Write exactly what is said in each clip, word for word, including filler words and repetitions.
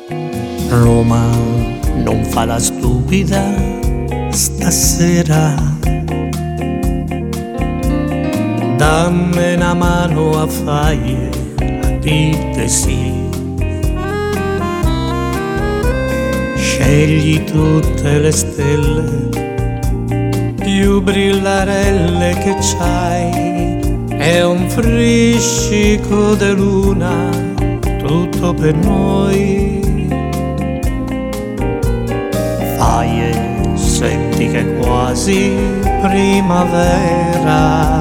Roma non fa la stupida stasera, dammi una mano a fare, dite sì. Scegli tutte le stelle più brillarelle che c'hai, è un friscico di luna, tutto per noi. Fai, senti che è quasi primavera,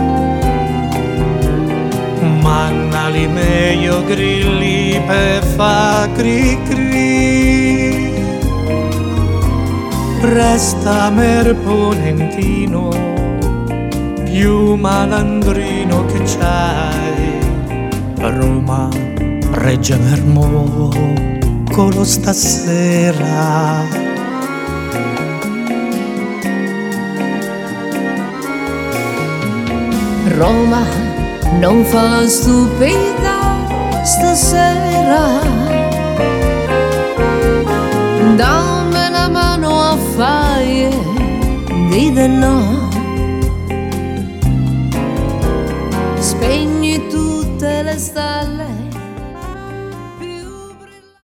mannali meglio grilli per fa cri cri. Resta merponentino, più malandrino che c'hai. Roma regge Mermocolo stasera. Roma non fa la stupida stasera,